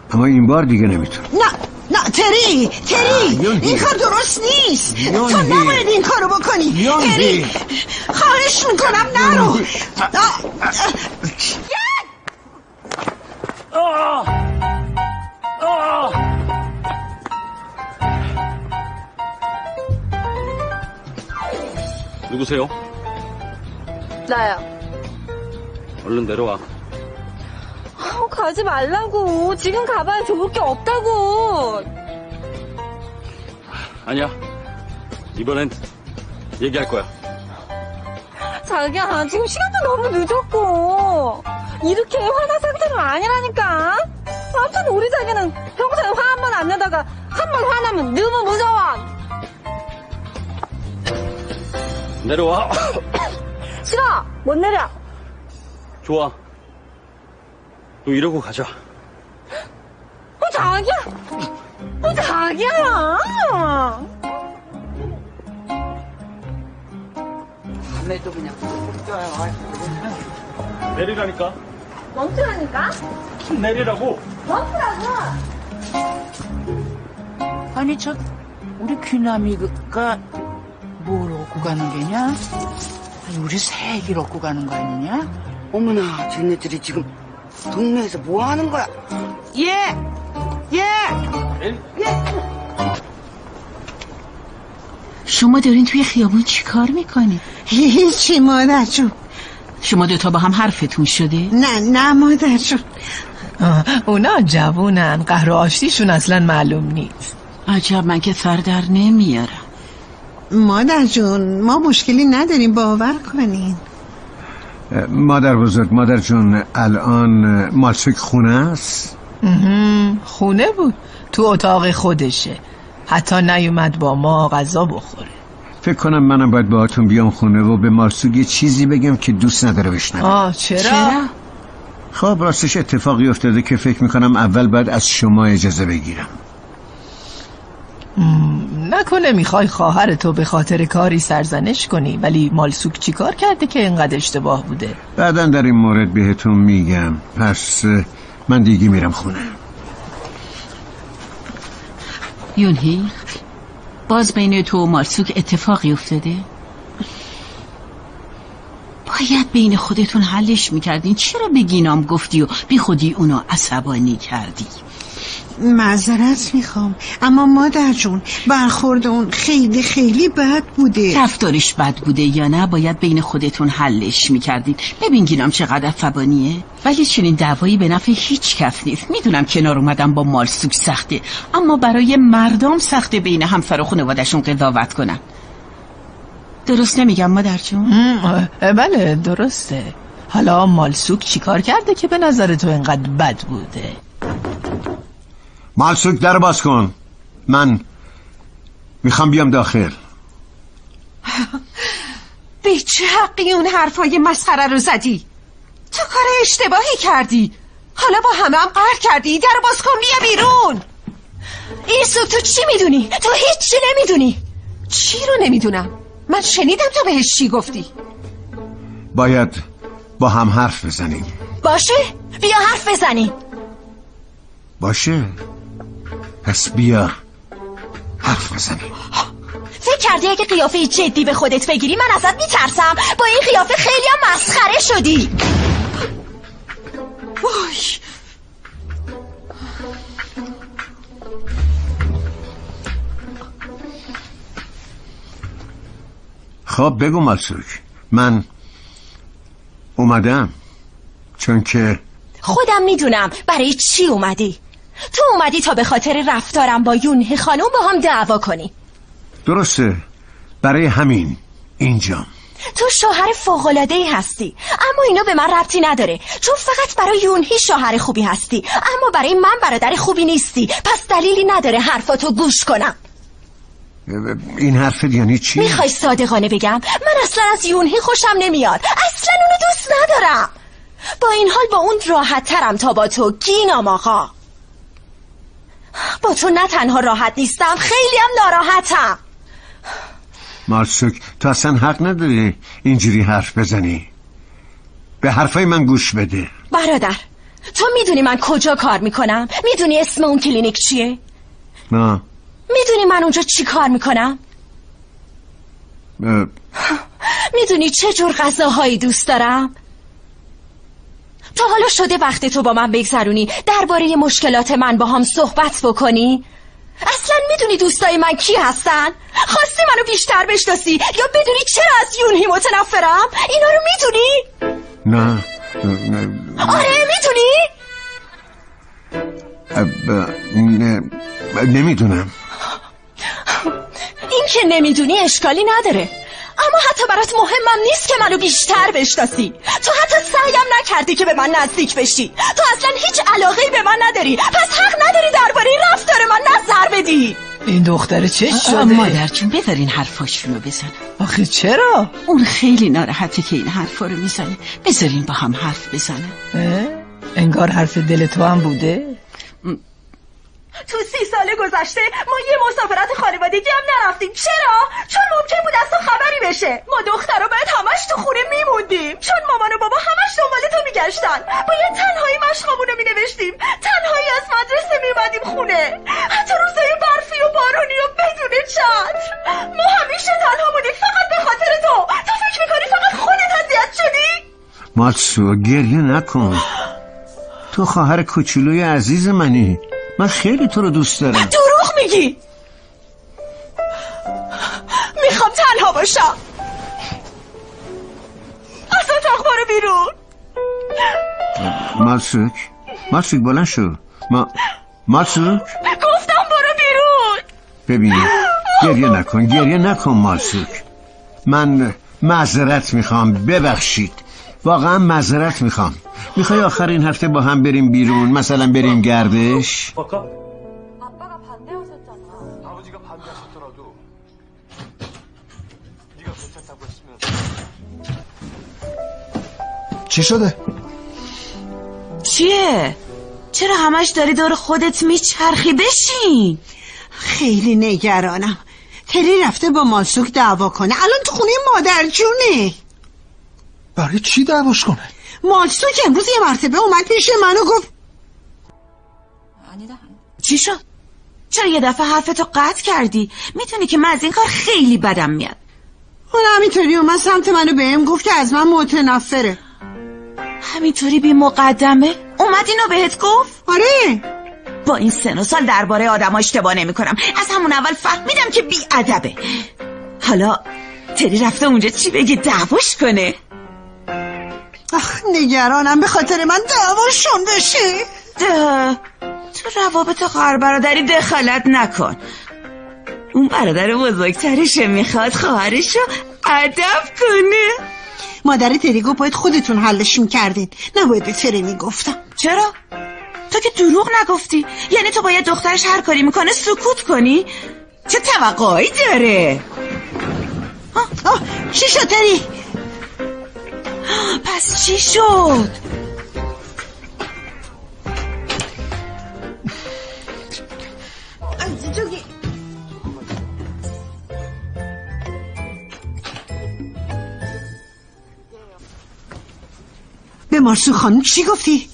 اما این بار دیگه نمیتونم. نه تری این کار درست نیست. تو نباید این کارو بکنی. تری خواهش میکنم نرو. 누구세요? 나야. 얼른 내려와. 가지 말라고. 지금 가봐야 좋을 게 없다고. 아니야. 이번엔 얘기할 거야. 자기야, 지금 시간도 너무 늦었고. 이렇게 화난 상태는 아니라니까. 아무튼 우리 자기는 평소에 화 한 번 안 내다가 한 번 화나면 너무 무서워. 내려와. 싫어. 못 내려. 좋아. 또 이러고 가자. 자기야. 자기야. 밤에도 그냥 내리라니까. 멈추라니까. 내리라고. 멈추라고. 아니 저 우리 귀남이가 뭘 얻고 가는 게냐? 아니 우리 새길 얻고 가는 거 아니냐? 어머나 쟤네들이 지금 동네에서 뭐 하는 거야? 예. شما دارین توی خیابون چی کار میکنی؟ هیچی مادر جون. شما دوتا با هم حرفتون شده؟ نه مادر جون. اونا جوونن، قهر و آشتیشون اصلا معلوم نیست. عجب، من که سر در نمیارم. مادر جون ما مشکلی نداریم، باور کنین. مادر بزرگ، مادر جون الان مالسوک خونه است؟ خونه بود، تو اتاق خودشه، حتی نیومد با ما غذا بخوره. فکر کنم منم باید باهاتون بیام خونه و به مالسوک یه چیزی بگم که دوست نداره بشنوه. چرا؟ خب راستش اتفاقی افتاده که فکر میکنم اول باید از شما اجازه بگیرم. نکنه میخوای خواهرتو به خاطر کاری سرزنش کنی، ولی مالسوک چی کار کرده که اینقدر اشتباه بوده؟ بعداً در این مورد بهتون میگم. پس من دیگه میرم خونه. یونهی، باز بین تو و مالسوک اتفاقی افتاده؟ باید بین خودتون حلش میکردین. چرا به گینام گفتی و بی خودی اونو عصبانی کردی؟ معذرت میخوام، اما مادر جون برخورد اون خیلی خیلی بد بوده. رفتارش بد بوده یا نه باید بین خودتون حلش میکردین. ببین گینام چقدر عصبانیه، ولی چنین دعوایی به نفع هیچ کس نیست. میدونم کنار اومدن با مالسوک سخته، اما برای مردم سخته بین همسر و خانواده‌شون قضاوت کنن. درست نمیگم مادر جون؟ بله درسته. حالا مالسوک چیکار کرده که به نظر تو اینقدر بد بوده؟ مالسوک در باز کن، من میخوام بیام داخل. به چه حقی اون حرفای مسخره رو زدی؟ تو کار اشتباهی کردی، حالا با همه هم قهر کردی. در باز کن، بیا بیرون. ایسو تو چی میدونی؟ تو هیچی نمیدونی. چی رو نمیدونم؟ من شنیدم تو بهش چی گفتی. باید با هم حرف بزنیم. باشه، بیا حرف بزنیم. باشه، پس بیا حرف بزنیم. فکر کردی اگه قیافه جدی به خودت بگیری من ازت میترسم؟ با این قیافه خیلی هم مسخره شدی. وای. خب بگو مالسوک، من اومدم چون که خودم میدونم برای چی اومدی. تو اومدی تا به خاطر رفتارم با یونهی خانم با هم دعوا کنی. درسته، برای همین اینجام. تو شوهر فوق‌العاده‌ای هستی، اما اینا به من ربطی نداره، چون فقط برای یونهی شوهر خوبی هستی، اما برای من برادر خوبی نیستی. پس دلیلی نداره حرفاتو گوش کنم. این حرفت یعنی چی؟ میخوای صادقانه بگم؟ من اصلا از یونهی خوشم نمیاد، اصلا اونو دوست ندارم. با این حال با اون راحت ترم تا با تو گینام آقا. با تو نه تنها راحت نیستم، خیلی هم ناراحتم. مالسوک تو اصلا حق نداری اینجوری حرف بزنی. به حرفای من گوش بده. برادر تو میدونی من کجا کار میکنم؟ میدونی اسم اون کلینیک چیه؟ نه. میدونی من اونجا چی کار میکنم؟ میدونی چه جور غذاهایی دوست دارم؟ تا حالا شده وقتی تو با من بگذرونی درباره مشکلات من با هم صحبت بکنی؟ اصلا میدونی دوستای من کی هستن؟ خواستی منو بیشتر بشناسی یا بدونی چرا از یونهی متنفرم؟ اینا رو میدونی؟ نه. آره میدونی؟ نمیدونم. این که نمیدونی اشکالی نداره، اما حتی برات مهمم نیست که منو بیشتر بشناسی. تو حتی سعیم نکردی که به من نزدیک بشی. تو اصلا هیچ علاقه‌ای به من نداری، پس حق نداری درباره رفتار من نظر بدی. این دختر چه شده؟ مادر جون بذارین حرفاشونو بزنن. آخه چرا؟ اون خیلی ناراحته که این حرفا رو میزنه. بذارین با هم حرف بزنن. انگار حرف دل تو هم بوده. تو 30 سال گذشته ما یه مسافرت خانوادگی هم نرفتیم. چرا؟ چون ممکن بود از تو خبری بشه. ما دخترها باید همش تو خونه میموندیم، چون مامان و بابا همش دنبال تو میگشتن. باید تنهایی مشقامونو مینوشتیم، تنهایی از مدرسه میومدیم خونه، حتی روزای برفی و بارونی و بدون چتر. ما همیشه تنها بودیم فقط به خاطر تو. تو فکر میکنی فقط خودت اذیت شدی؟ ماتسو گریه نکن. تو خواهر کوچولوی عزیز منی. من خیلی تو رو دوست دارم. دروغ میگی. میخوام تنها باشم. از اتاق برو بیرون. مالسوک بلند شو. مالسوک گفتم برو بیرون. ببین گریه نکن مالسوک. من معذرت میخوام، ببخشید، واقعا معذرت میخوام. میخوای آخر این هفته با هم بریم بیرون، مثلا بریم گردش؟ چی شده؟ چیه؟ چرا همش داری دور خودت میچرخی؟ بشین. خیلی نگرانم. تری رفته با مالسوک دعوا کنه، الان تو خونه مادر جونه. برای چی دعواش کنه؟ مالسوک امروز یه مرتبه اومد پیش منو گفت. چی شد؟ چرا یه دفعه حرفتو قطع کردی؟ میتونی که من از این کار خیلی بدم میاد. اون همینطوری اومد سمت منو بهم گفت که از من متنفره. همینطوری بی مقدمه؟ اومد اینو بهت گفت؟ آره. با این سن و سال درباره آدم اشتباه نمی کنم. از همون اول فهمیدم که بی ادبه. حالا تری رفته اونجا چی بگه دعواش کنه؟ نگرانم به خاطر من دعواشون بشه. تو روابط خواهر برادری دخالت نکن. اون برادر بزرگترشه، میخواد خواهرشو ادب کنه. مادر تری گفت باید خودتون حلش میکردین، نباید به تری میگفتم. چرا؟ تو که دروغ نگفتی. یعنی تو باید دخترش هر کاری میکنه سکوت کنی؟ چه توقعی داره؟ چی شد تری؟ پس چی شد؟ به مارسو خانم چی گفتی؟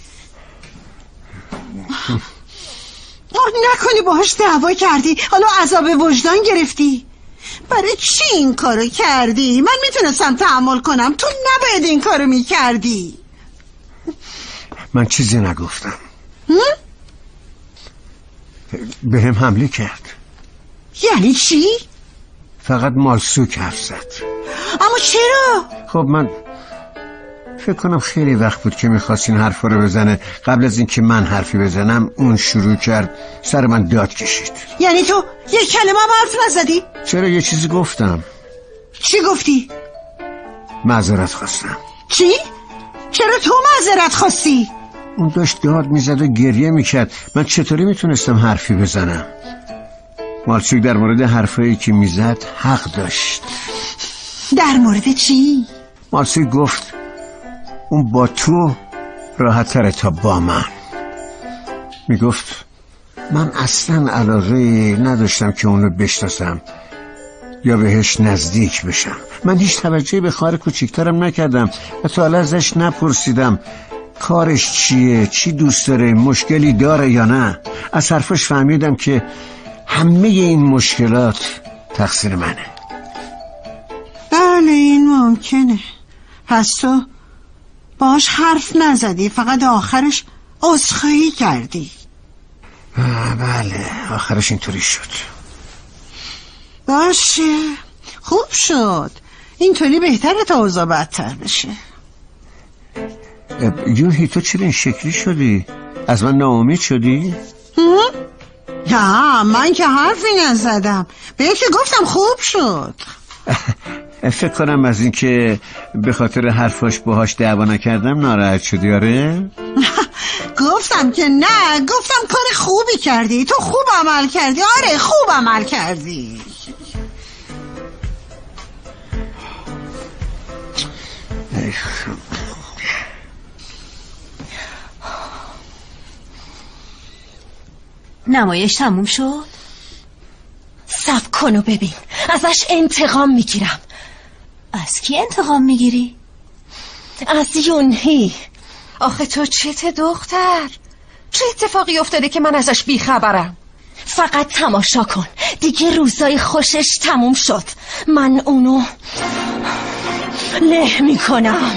نکنی باهاش دعوا کردی حالا عذاب وجدان گرفتی؟ برای چی این کارو کردی؟ من میتونستم تحمل کنم، تو نباید این کارو میکردی. من چیزی نگفتم. به هم حمله کرد. یعنی چی؟ فقط مالسوک حرف زد. اما چرا؟ خب من فکر کنم خیلی وقت بود که میخواست این حرفا رو بزنه. قبل از اینکه من حرفی بزنم اون شروع کرد سر من داد کشید. یعنی تو یک کلمه هم حرف نزدی؟ چرا یه چیزی گفتم. چی گفتی؟ معذرت خواستم. چی؟ چرا تو معذرت خواستی؟ اون داشت داد میزد و گریه میکرد، من چطوری میتونستم حرفی بزنم؟ مالسوک در مورد حرفایی که میزد حق داشت. در مورد چی؟ مالسوک گفت اون با تو راحت تره تا با من. میگفت من اصلا علاقه نداشتم که اونو بشناسم یا بهش نزدیک بشم. من هیچ توجهی به خواهر کوچیکترم نکردم و تا حالا ازش نپرسیدم کارش چیه، چی دوست داره، مشکلی داره یا نه. از حرفش فهمیدم که همه این مشکلات تقصیر منه. بله این ممکنه. پس تو باش حرف نزدی، فقط آخرش عذرخواهی کردی. بله آخرش اینطوری شد. باشه خوب شد، اینطوری بهتره تا اوضاع بدتر بشه. یوهی تو چرا این شکلی شدی؟ از من ناامید شدی؟ نه من که حرفی نزدم، به که گفتم خوب شد. فکر کنم از این که به خاطر حرفاش باهاش دعوا نکردم ناراحت شدی. آره؟ گفتم که نه، گفتم کار خوبی کردی، تو خوب عمل کردی. آره خوب عمل کردی. نمایش تموم شد؟ صبر کن و ببین، ازش انتقام میگیرم. از کی انتقام میگیری؟ از یونهی. آخه تو چته دختر؟ چه اتفاقی افتاده که من ازش بیخبرم؟ فقط تماشا کن، دیگه روزای خوشش تموم شد. من اونو له میکنم.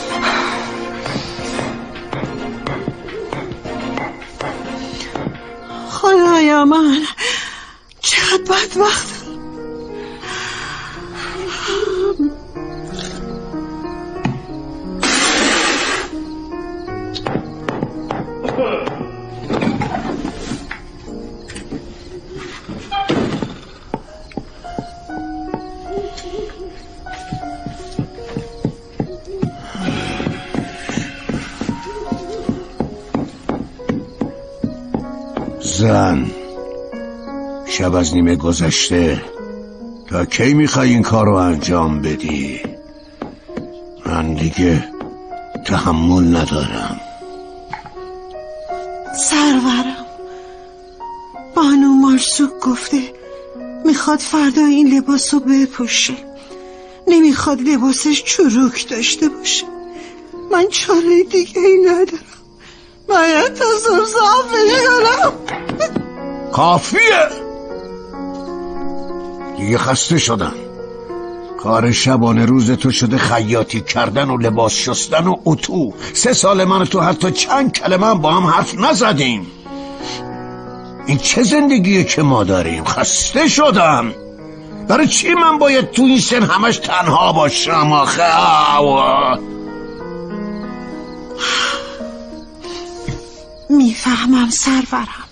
خدایا من چقدر بدبختم. زن، شب از نیمه گذشته، تا کی میخوای این کار رو انجام بدی؟ من دیگه تحمل ندارم. سرورم، بانو مارسوک گفته میخواد فردا این لباس رو بپوشه، نمیخواد لباسش چروک داشته باشه. من چاره دیگه ای ندارم، باید تا زرزا بگم. کافیه، دیگه خسته شدم. کار شبانه روز تو شده خیاطی کردن و لباس شستن و اتو. 3 سال من و تو حتی چند کلمه هم با هم حرف نزدیم. این چه زندگیه که ما داریم؟ خسته شدم. برای چی من باید تو این سن همش تنها باشم آخه؟ میفهمم سرورم،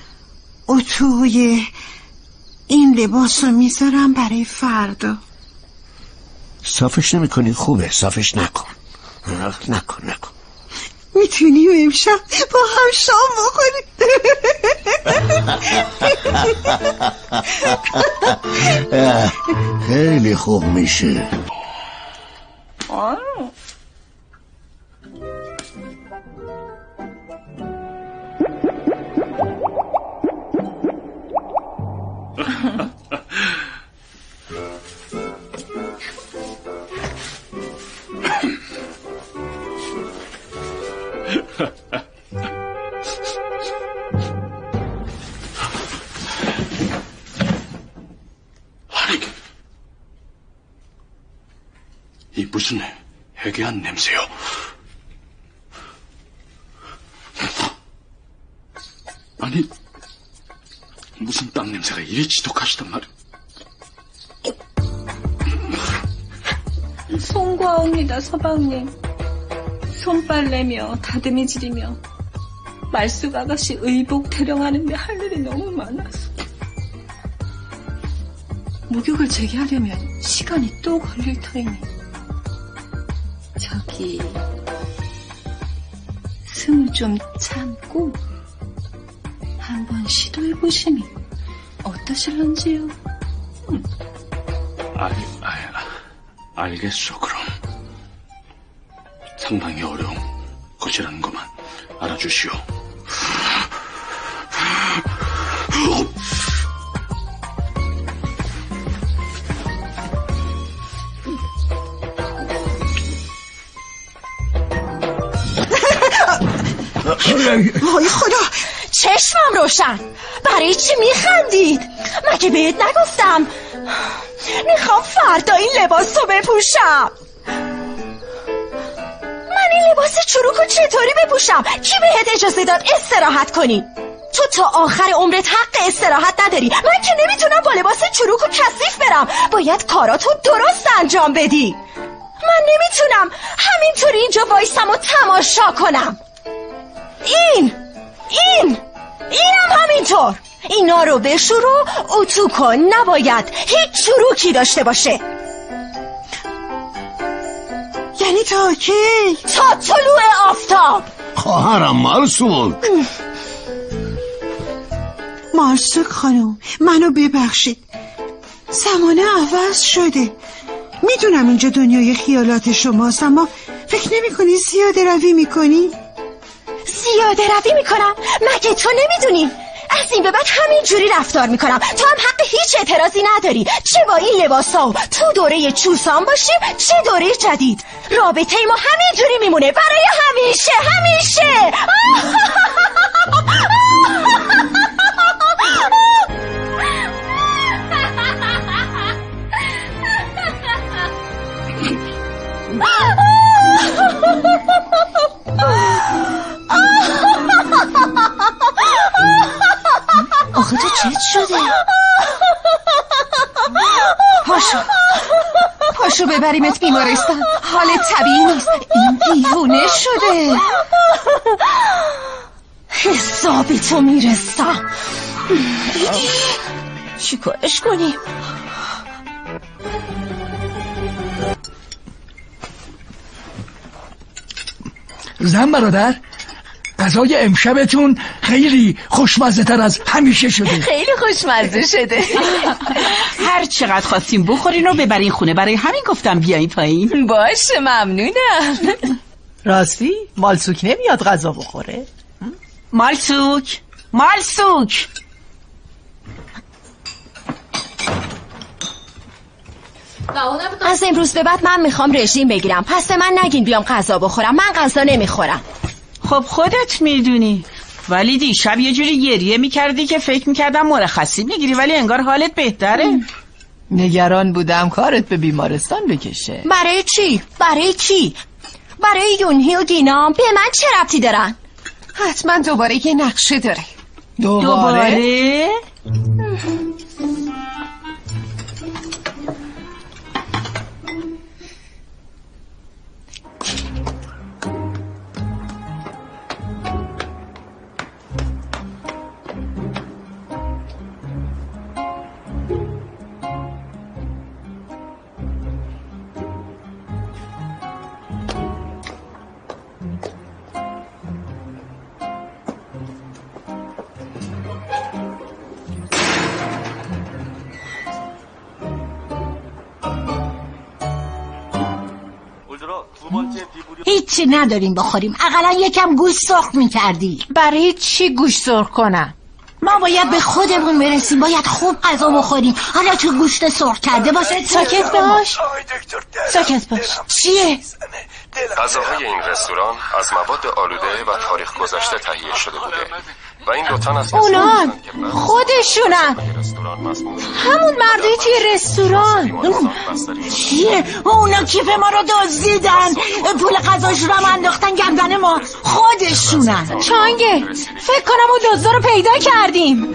اتوی این لباس رو میذارم برای فردا. صافش نمی کنی؟ خوبه، صافش نکن. نکن میتونیم امشب با هم شام بخوریم. خیلی خوب میشه. 이 무슨 해괴한 냄새요? 아니 무슨 땀 냄새가 이리 지독하시단 말이야. 송구하옵니다 서방님. 손빨래며 다듬이질이며 말숙 아가씨 의복 태령하는데 할 일이 너무 많아서 목욕을 재개하려면 시간이 또 걸릴 터이니 저기 숨 좀 참고 한번 시도해보시니 어떠실런지요? 알겠소. 그럼 상당히 어려운 것이라는 것만 알아주시오. وای خدا، چشمم روشن. برای چی میخندید؟ مگه بهت نگفتم میخوام فردا این لباس رو بپوشم؟ من این لباس چروکو چطوری بپوشم؟ کی بهت اجازه داد استراحت کنی؟ تو تا آخر عمرت حق استراحت نداری. من که نمیتونم با لباس چروک و کثیف برم. باید کاراتو درست انجام بدی. من نمیتونم همینطوری اینجا وایسم و تماشا کنم. اینم همینطور. اینا رو بشور و اتو کن. نباید هیچ چروکی داشته باشه. یعنی تا کی؟ تا طلوع آفتاب. خواهرم مالسوک. مالسوک خانم، منو ببخشید، زمانه عوض شده. میدونم اینجا دنیای خیالات شماست، اما فکر نمی کنی زیاده روی میکنی؟ زیاده روی میکنم؟ مگه تو نمیدونی؟ از این به بعد همین جوری رفتار میکنم. تو هم حق هیچ اعتراضی نداری، چه با این لباسا تو دوره چوسان باشیم چه دوره جدید. رابطه ما همین جوری میمونه برای همیشه. آخه تو چت شده؟ پاشو ببریمت بیمارستان. حالت طبیعی نیست. این دیوونه شده. حسابی تو میرسم. چی کارش کنیم؟ زن برادر، غذای امشبتون خیلی خوشمزه تر از همیشه شده. خیلی خوشمزه شده. هر چقدر خواستیم بخورین و ببرین خونه، برای همین گفتم بیاین پایین. باشه ممنونم. راستی مالسوک نمیاد غذا بخوره؟ مالسوک از امروز به بعد من میخوام رژیم بگیرم، پس به من نگین بیام غذا بخورم. من غذا نمیخورم. خب خودت میدونی، ولی دیشب یه جوری گریه میکردی که فکر میکردم مرخصی میگیری، ولی انگار حالت بهتره. نگران بودم کارت به بیمارستان بکشه. برای چی؟ برای کی؟ برای یونهی و دینام. به من چه ربطی دارن؟ حتما دوباره یه نقشه داره. دوباره؟ هیچی نداریم بخوریم. اقلا یکم گوشت سرخ میکردی. برای چی گوشت سرخ کنم؟ ما باید به خودمون برسیم، باید خوب غذا بخوریم. حالا که گوشت سرخ کرده باشه. ساکت باش. چیه؟ غذاهای این رستوران از مواد آلوده و تاریخ گذشته تهیه شده بوده و این 2 تن از اونان خودشونن، همون مردایی توی رستوران. چیه؟ اونا کیف ما رو دزدیدن، پول غذاش رو هم انداختن گردن ما. خودشونن. چانگه فکر کنم اون دزدا رو پیدا کردیم.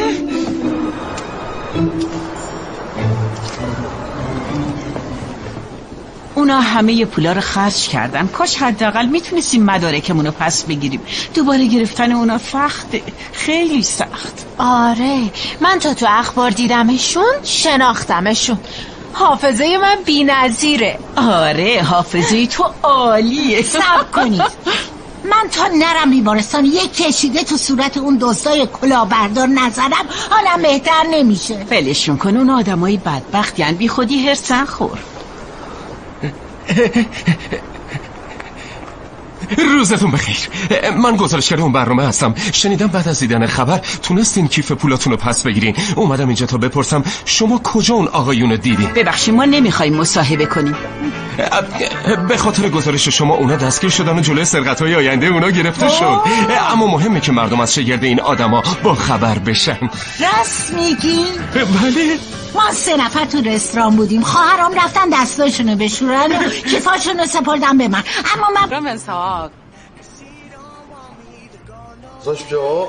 اونا همه پولا رو خرج کردن. کاش حداقل میتونستیم مدارکمون رو پس بگیریم. دوباره گرفتن اونا سخته، خیلی سخت. آره من تو اخبار دیدمشون، شناختمشون. حافظه من بی‌نظیره. آره حافظه تو عالیه. صبر کنید، من تا نرم بیمارستان یک کشیده تو صورت اون دزدای کلاهبردار نزدم حالم بهتر نمیشه. ولشون کن، اون آدمای بدبختی ان، بی خودی هرسن خور. روزتون بخیر. من گزارشگر اون برنامه هستم. شنیدم بعد از دیدن خبر تونستین کیف پولاتون رو پس بگیرین. اومدم اینجا تا بپرسم شما کجا اون آقایون رو دیدین؟ ببخشید ما نمیخوایم مصاحبه کنیم. به خاطر گزارش شما اونا دستگیر شدن و جلوی سرقت‌های آینده اونا گرفته شد. اما مهمه که مردم از شگرد این آدما با خبر بشن. راست میگی؟ بله. ما 3 نفر تو رستوران بودیم. خواهرام رفتن دستاشونو بشورن و کیفاشونو سپردن به من. اما من مساق 서십시오.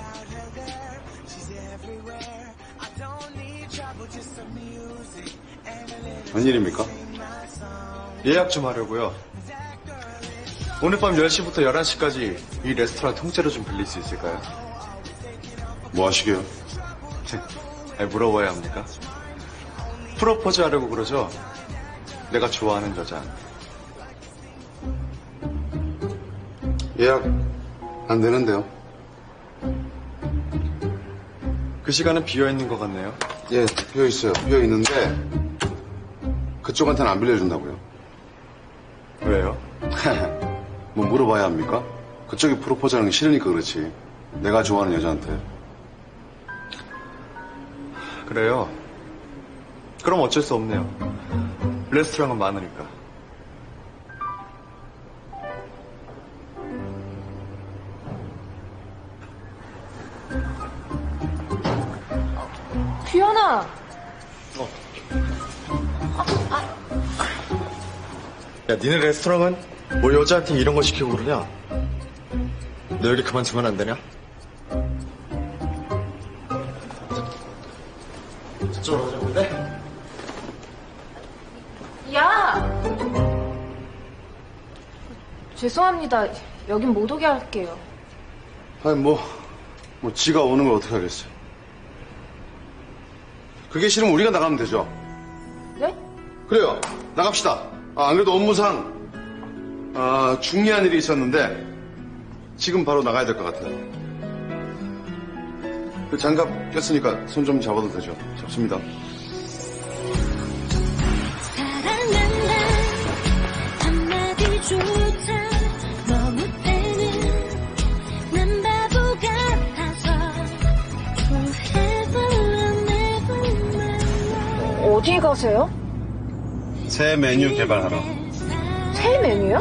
웬일입니까? 예약 좀 하려고요. 오늘 밤 10시부터 11시까지 이 레스토랑 통째로 좀 빌릴 수 있을까요? 뭐 하시게요? 물어봐야 합니까? 프로포즈 하려고 그러죠? 내가 좋아하는 여자. 예약 안 되는데요. 그 시간은 비어있는 것 같네요. 예, 비어있어요. 비어있는데 그쪽한테는 안 빌려준다고요. 왜요? 뭐 물어봐야 합니까? 그쪽이 프로포즈하는 게 싫으니까 그렇지. 내가 좋아하는 여자한테. 그래요? 그럼 어쩔 수 없네요. 레스토랑은 많으니까. 규현아. 야, 니네 레스토랑은 뭐 여자한테 이런 거 시키고 그러냐? 너 여기 그만두면 안 되냐? 저쪽으로 가자, 그래? 야! 죄송합니다. 여긴 못 오게 할게요. 아니, 뭐 지가 오는 걸 어떻게 하겠어요? 그게 싫으면 우리가 나가면 되죠. 네? 그래요. 나갑시다. 안 그래도 업무상 중요한 일이 있었는데 지금 바로 나가야 될 것 같아요. 그 장갑 꼈으니까 손 좀 잡아도 되죠. 잡습니다. 어디 가세요? 새 메뉴 개발하러. 새 메뉴요?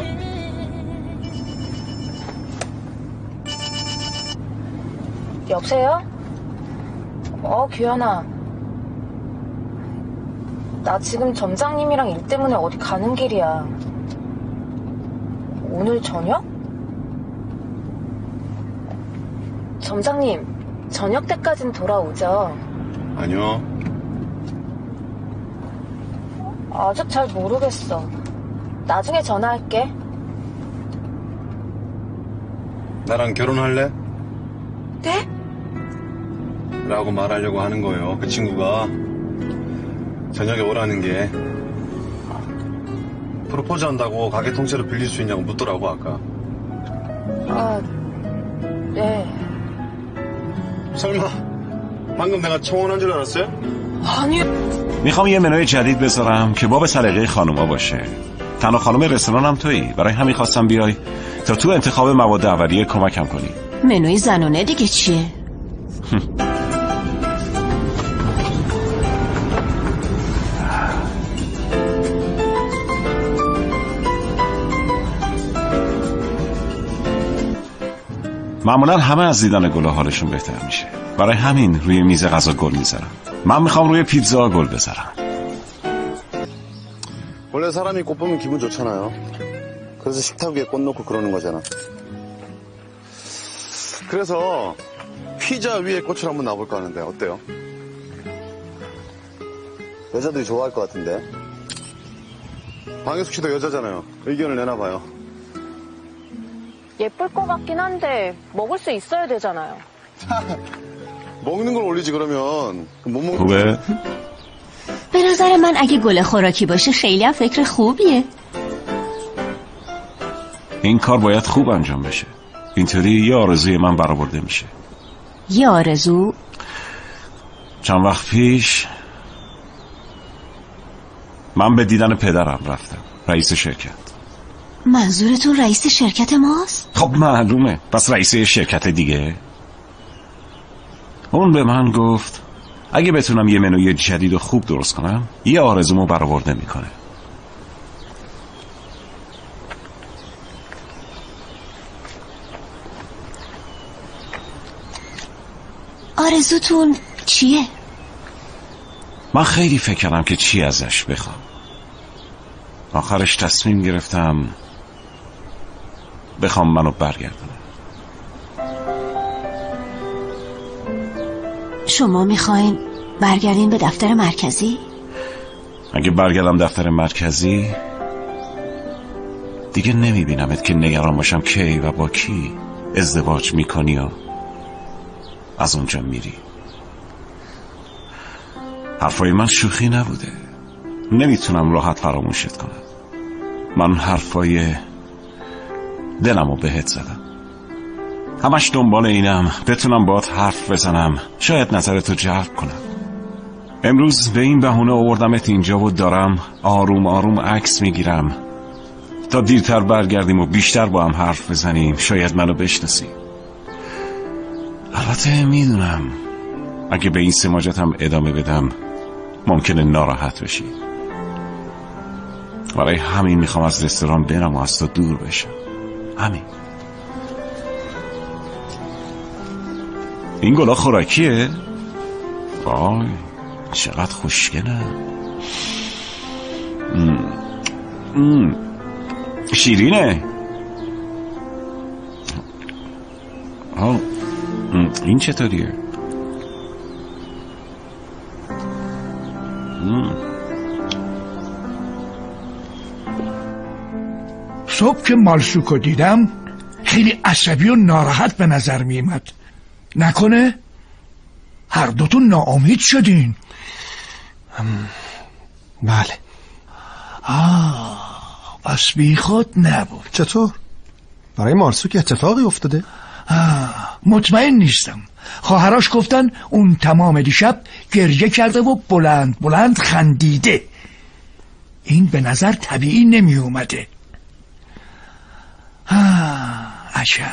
여보세요? 규현아. 나 지금 점장님이랑 일 때문에 어디 가는 길이야. 오늘 저녁? 점장님, 저녁 때까진 돌아오죠? 아니요. 아직 잘 모르겠어. 나중에 전화할게. 나랑 결혼할래? 네? 라고 말하려고 하는 거예요. 그 친구가 저녁에 오라는 게 프로포즈 한다고 가게 통째로 빌릴 수 있냐고 묻더라고 아까. 네. 설마 방금 내가 청혼한 줄 알았어요? 아니요. میخوام یه منوی جدید بذارم که باب سلیقه خانوما باشه. تنها خانم رستوران هم تویی. برای همین خواستم بیای تا تو انتخاب مواد اولیه کمکم کنی. منوی زنونه دیگه چیه؟ معمولا همه از دیدن گل حالشون بهتر میشه. برای همین روی میز غذا گل میذارم. من میخوام روی پیتزا گل بذارم. 원래 사람이 꽃 보면 기분 좋잖아요. 그래서 식탁 위에 꽃 놓고 그러는 거잖아. 그래서 피자 위에 꽃을 한번 놔볼까 하는데 어때요? 여자들이 좋아할 것 같은데. 방혜숙 씨도 여자잖아요. 의견을 내놔봐요. 예쁠 것 같긴 한데 먹을 수 있어야 되잖아요. 먹는 걸 올리지 그러면 못 먹는 خوبه؟ به نظر من اگه گل خوراکی باشه خیلی هم فکر خوبیه. این کار باید خوب انجام بشه. اینطوری یه آرزوی من برآورده میشه. یه آرزو؟ چند وقت پیش من به دیدن پدرم رفتم، رئیس شرکت. منظورتون رئیس شرکت ماست؟ خب معلومه، پس رئیس شرکت دیگه. اون به من گفت اگه بتونم یه منوی جدید و خوب درست کنم یه آرزومو برآورده میکنه. آرزوتون چیه؟ من خیلی فکر کردم که چی ازش بخوام. آخرش تصمیم گرفتم بخوام منو برگردونه. شما میخواین برگردین به دفتر مرکزی؟ اگه برگردم دفتر مرکزی دیگه نمیبینمت که نگران باشم کی و با کی ازدواج میکنی و از اونجا میری. حرفای من شوخی نبوده، نمیتونم راحت فراموشت کنم. من حرفای دلمو بهت زدم، همش دنبال اینم بتونم باهات حرف بزنم، شاید نظرتو جلب کنم. امروز به این بهونه آوردمت اینجا و دارم آروم آروم عکس میگیرم تا دیرتر برگردیم و بیشتر با هم حرف بزنیم، شاید منو بشناسی. البته میدونم اگه به این سماجتم ادامه بدم ممکنه ناراحت بشی، برای همین میخوام از رستوران برم و از تو دور بشم. همین. این گلا خوراکیه؟ وای چقدر خوشگله. شیرینه. این چطوریه؟ صبح که مالسوکو دیدم خیلی عصبی و ناراحت به نظر میامد. نکنه هر دوتون ناامید شدین؟ بله. پس بی خود نبود. چطور؟ برای مالسوک اتفاقی افتاده؟ مطمئن نیستم. خواهرش گفتن اون تمام دیشب گریه کرده و بلند بلند خندیده. این به نظر طبیعی نمی اومده. عجب.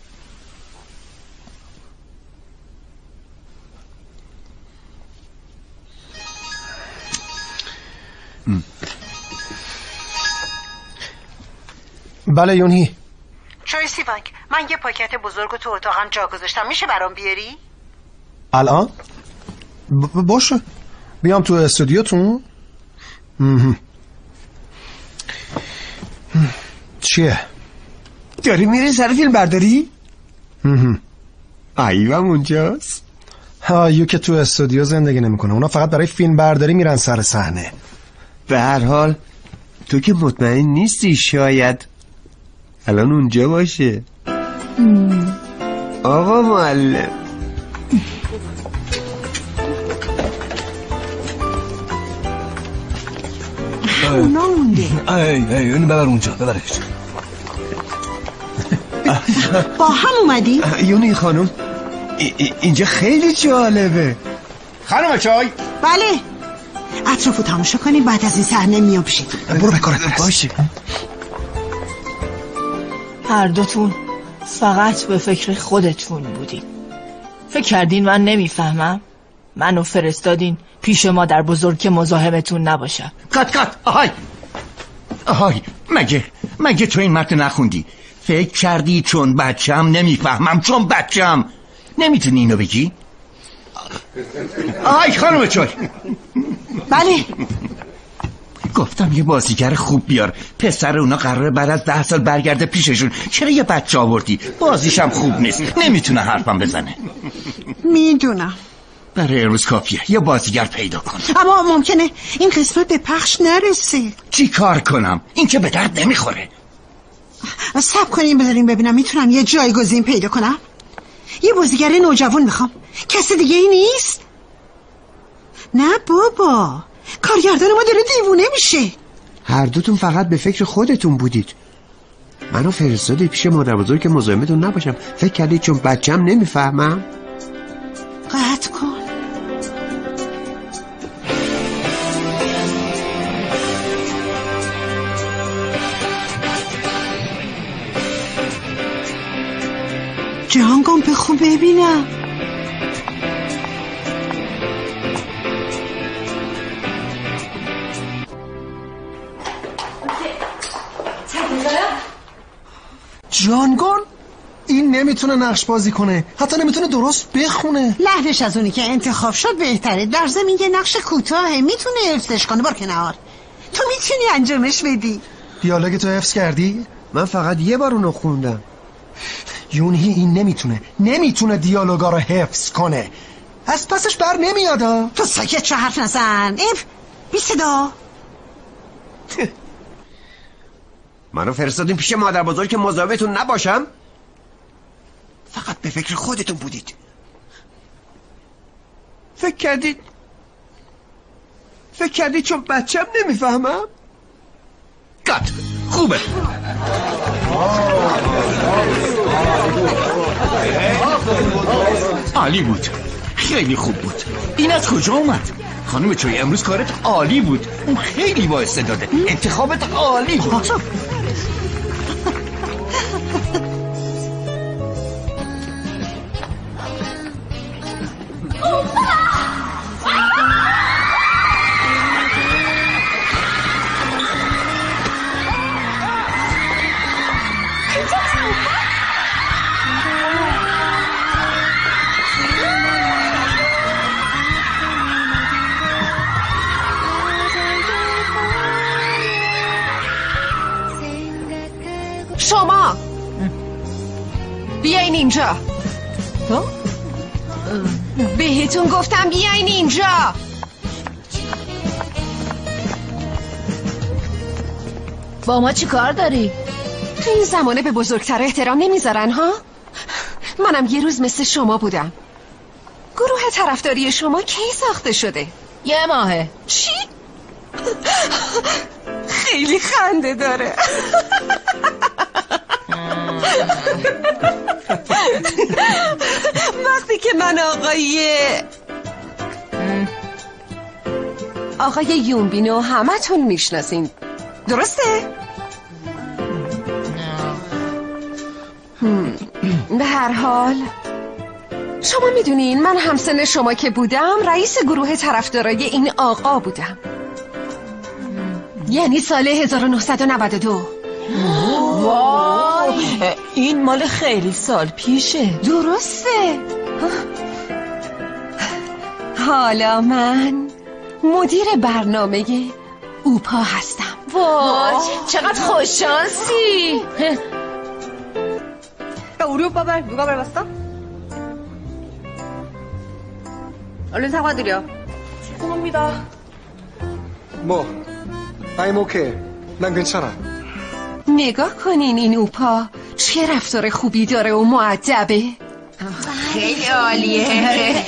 بله یونهی. چای سیوانگ، من یه پاکت بزرگ تو اتاقم جا گذاشتم، میشه برام بیاری؟ الان؟ باشه بیام تو استودیوتون؟ چیه؟ داری میری سر فیلم برداری؟ ایوام اونجاست؟ یو که تو استودیو زندگی نمیکنه، اونا فقط برای فیلم برداری میرن سر صحنه. به هر حال تو که مطمئن نیستی، شاید الان اونجا باشه. آقا معلم اونا مونده. اینو ببر اونجا، ببرش. با هم اومدی؟ یونی خانم اینجا خیلی جالبه. خانم چای؟ بله. اطرافو تماشا کنی، بعد از این صحنه میام پیشت. برو به کارت برس. باشه. هر دوتون فقط به فکر خودتون بودین. فکر کردین من نمیفهمم؟ منو فرستادین پیش ما در بزرگ که مزاحمتون نباشم. کات آهای مگه تو این متن نخوندی؟ فکر کردی چون بچم نمیفهمم، چون بچم نمیتونی اینو بگی؟ آهای خانم چای. بله. گفتم یه بازیگر خوب بیار، پسر اونا قراره بعد از 10 سال برگرده پیششون، چرا یه بچه آوردی؟ بازیشم خوب نیست، نمیتونه حرفم بزنه. میدونم. برای امروز کافیه یه بازیگر پیدا کن. اما ممکنه این قسمت به پخش نرسه. چی کار کنم؟ این که به درد نمیخوره. صبر کنیم بذاریم ببینم میتونم یه جایگزین پیدا کنم. یه بازیگر نوجوان میخوام. کسی دیگه ای نیست؟ نه بابا، کارگردان ما داره دیوونه میشه. هر دوتون فقط به فکر خودتون بودید. منو فرستادید پیش مادر بزرگ که مزاحمتون نباشم. فکر کردید چون بچم نمیفهمم؟ قطع کن. جهانگم بخو ببینم. جانگون این نمیتونه نقش بازی کنه، حتی نمیتونه درست بخونه. لحنش از اونی که انتخاب شد بهتره. در ضمن یه نقش کوتاهه، میتونه حفظش کنه. بار کنار، تو میتونی انجامش بدی. دیالوگ تو حفظ کردی؟ من فقط یه بار اونو خوندم. یونهی این نمیتونه دیالوگا رو حفظ کنه، از پسش بر نمیادا. تو ساکت چه حرف نزن. بی صدا. منو فرستادین پیش مادر بزرگ که مزاحمتون نباشم؟ فقط به فکر خودتون بودید. فکر کردید چون بچم نمیفهمم؟ کات خوبه. عالی بود، خیلی خوب بود. این از کجا اومد؟ خانم چوی امروز کارت عالی بود. اون خیلی با استعداده. انتخابت عالی بود. شما بیاین اینجا. بهتون گفتم بیاین اینجا. با ما چی کار داری؟ تو این زمانه به بزرگتر احترام نمیذارن ها؟ منم یه روز مثل شما بودم. گروه طرفداری شما کی ساخته شده؟ یه ماهه. چی؟ خیلی خنده داره. وقتی که من آقای یونبینو همتون میشناسین، درسته؟ به هر حال شما میدونین من همسن شما که بودم رئیس گروه طرفدارای این آقا بودم، یعنی سال 1992. وای، این مال خیلی سال پیشه. درسته. حالا من مدیر برنامه اوپا هستم. وای چقدر خوششانسی. 우리 오빠 발 누가 밟았어? 얼른 사과드려. 죄송합니다. I'm okay. 난 괜찮아. نگاه کنین این اوپا چه رفتار خوبی داره و مؤدبه. خیلی عالیه.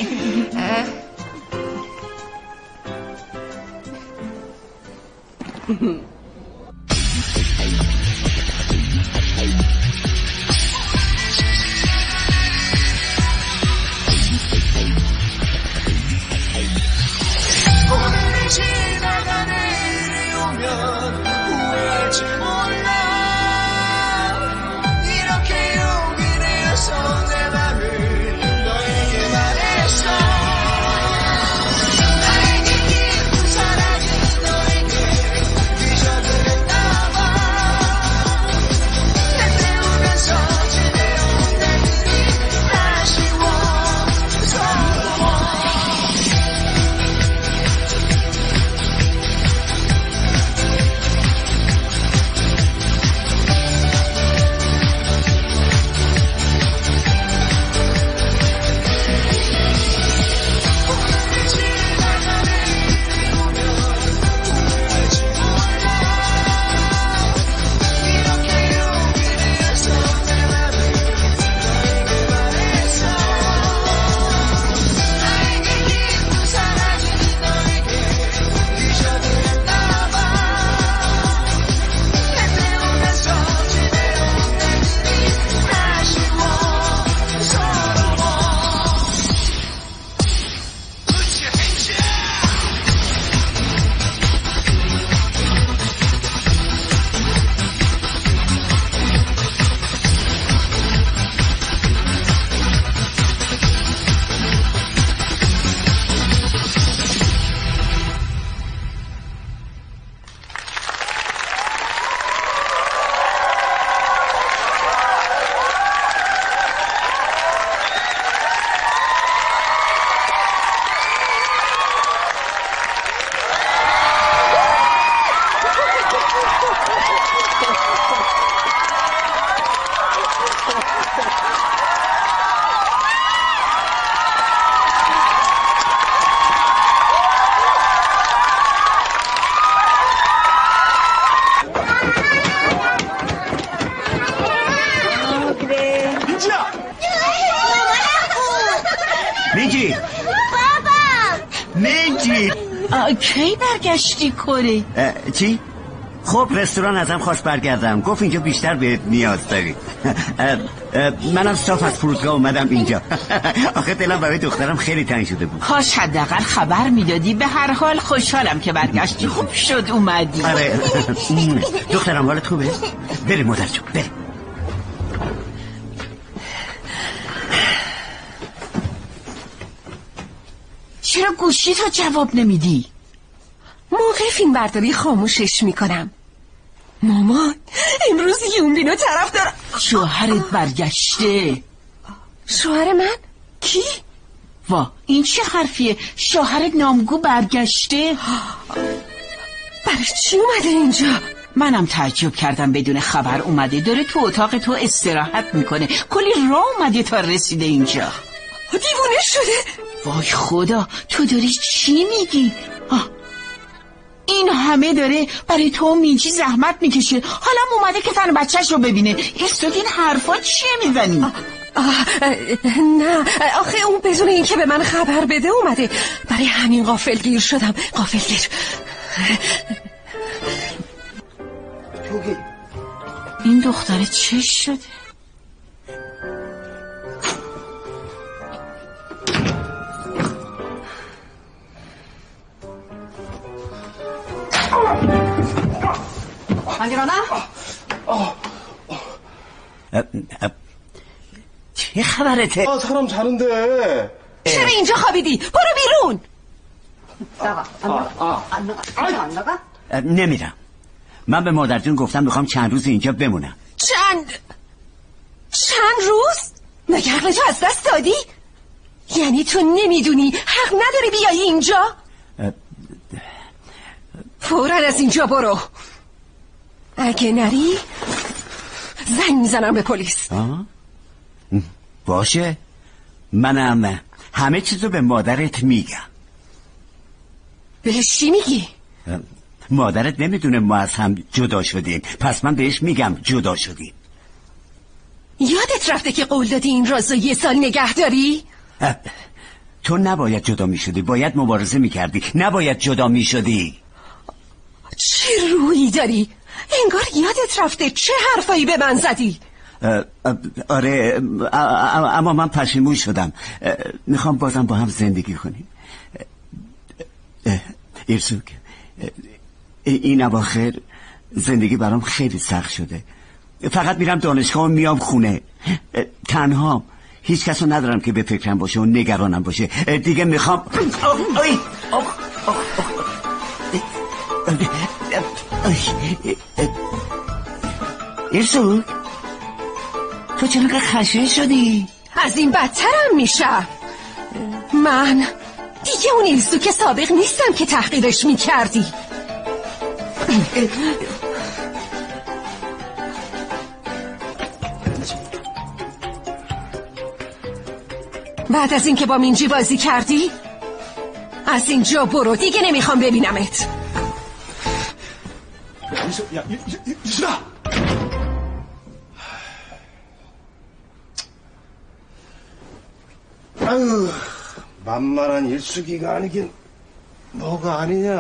اینجا منجی بابا منجی کی برگشتی کره؟ چی؟ خب رستوران ازم خواست برگردم، گفت اینجا بیشتر بهت نیاز داری. منم صاف از فرودگاه اومدم اینجا. آخه دلم برای دخترم خیلی تنگ شده بود. کاش حداقل خبر میدادی. به هر حال خوشحالم که برگشتی. خوب شد اومدی. آره دخترم حالت خوبه؟ بریم مادر جون بریم. چرا گوشی تو جواب نمیدی؟ موقع فیلم برداری خاموشش میکنم. مامان امروز یونبینو طرف دارم. شوهرت برگشته. شوهر من؟ کی؟ وا این چه حرفیه؟ شوهرت نامگو برگشته؟ برای چی اومده اینجا؟ منم تعجب کردم بدون خبر اومده. داره تو اتاق تو استراحت میکنه. کلی راه اومده تا رسیده اینجا. دیوونه شده. وای خدا تو داری چی میگی؟ این همه داره برای تو میجی زحمت میکشه. حالا اومده که تن بچهش رو ببینه. استاد این حرفا چیه میزنی؟ نه آخه اون بدون این که به من خبر بده اومده. برای همین غافلگیر شدم. غافلگیر. این دختره چه شده؟ چه خبرته؟ 사람 자는데. چرا اینجا خوابیدی؟ برو بیرون. نمیرم. من به مادر جون گفتم میخوام چند روز اینجا بمونم. چند روز؟ مگه عقل تو از دست دادی؟ یعنی تو نمیدونی حق نداری بیایی اینجا؟ فوراً از اینجا برو. اگه نری زنگ میزنم به پلیس. باشه منم همه چیزو به مادرت میگم. بهش چی میگی؟ مادرت نمیدونه ما از هم جدا شدیم، پس من بهش میگم جدا شدیم. یادت رفته که قول دادی این رازو 1 سال نگه داری؟ تو نباید جدا میشدی، باید مبارزه میکردی، نباید جدا میشدی. چه رویی داری؟ انگار یادت رفته چه حرفایی به من زدی. آره اما من پشیمون شدم. میخوام بازم با هم زندگی کنیم. ایرسوک این اواخر زندگی برام خیلی سخت شده. فقط میرم دانشگاه و میام خونه تنها. هیچ کسو ندارم که به فکرم باشه و نگرانم باشه. دیگه میخوام ایرسوک تو چرا خشن شدی؟ از این بدترم میشه. من دیگه اون ایرسوک سابق نیستم که تحقیرش میکردی. بعد از اینکه با مینجی بازی کردی از اینجا برو. دیگه نمیخوام ببینمت. 유진아! 아유, 만만한 일수기가 아니긴 뭐가 아니냐.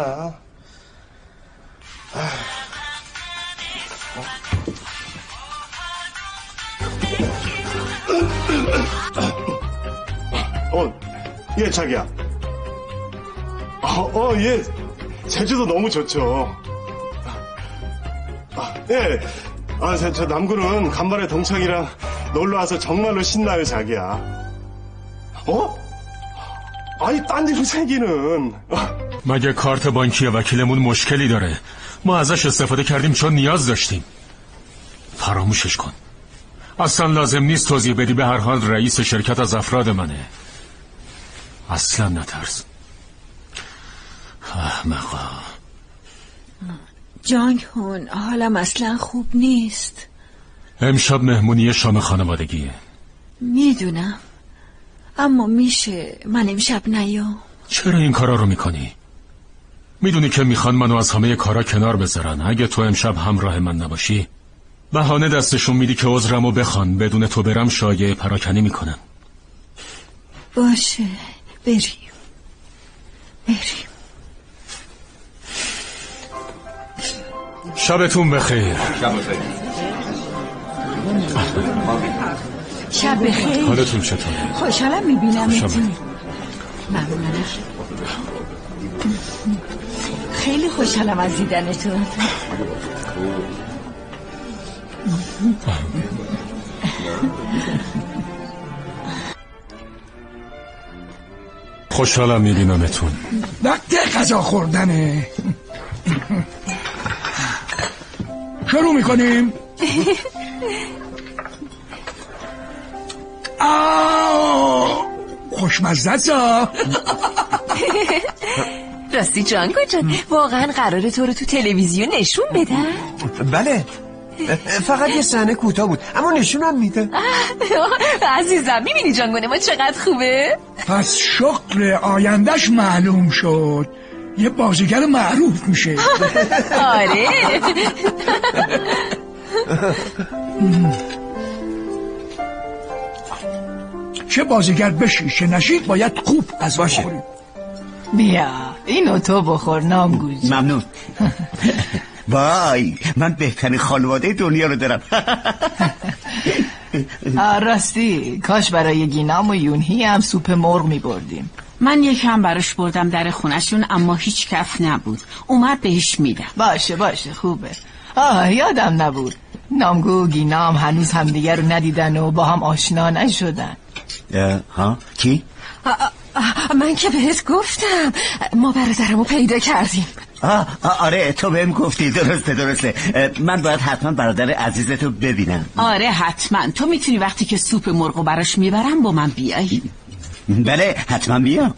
예, 자기야. 예, 제주도 너무 좋죠. 예, 저 남구는 간만에 동창이랑 놀러와서 정말로 신나요, 자기야. 아니, 딴 일로 새기는. مگه کارت بانکی وکیلمون مشکلی داره؟ ما ازش استفاده کردیم چون نیاز داشتیم. فراموشش کن. اصلا لازم نیست توضیح بدی، به هر حال رئیس شرکت از افراد منه. اصلا نترس. احمقا. جانگ هون حالم اصلا خوب نیست. امشب مهمونی شام خانوادگیه. میدونم اما میشه من امشب نیام؟ چرا این کارا رو میکنی؟ میدونی که میخوان منو از همه کارا کنار بذارن. اگه تو امشب همراه من نباشی بهانه دستشون میدی که عذرمو بخوان، بدون تو برم شایعه پراکنی میکنن. باشه بریم. شبتون بخیر. شب بخیر. حالتون چطوره؟ خوشحالم میبینمتون. ممنونم. خیلی خوشحالم از دیدنتون. خوشحالم میبینمتون. وقت غذا خوردنه. شروع میکنیم. خوشمزه سا. راستی جانگو جان، واقعا قراره تو رو تو تلویزیون نشون بدن؟ بله، فقط یه صحنه کوتاه بود اما نشونم میده. عزیزم میبینی جانگو ما چقدر خوبه؟ پس شغل آیندهش معلوم شد، یه بازیگر معروف میشه. آره. چه بازیگر بشی چه نشید باید خوب غذا بخوری. بیا اینو تو بخور نامگوش. ممنون. وای من بهترین خانواده دنیا رو دارم. راستی کاش برای گینام و یونهی هم سوپ مرغ می بردیم. من یکم براش بردم در خونشون اما هیچ کف نبود. اومد بهش میدم. باشه خوبه. یادم نبود نامگو و گینام هنوز همدیگر رو ندیدن و با هم آشنا نشدن. کی؟ من که بهت گفتم ما برادرمو پیدا کردیم. آره تو بهم گفتی. درسته. من باید حتما برادر عزیزتو ببینم. آره حتما. تو میتونی وقتی که سوپ مرغو براش میبرم با من بیای؟ بله حتما بیام.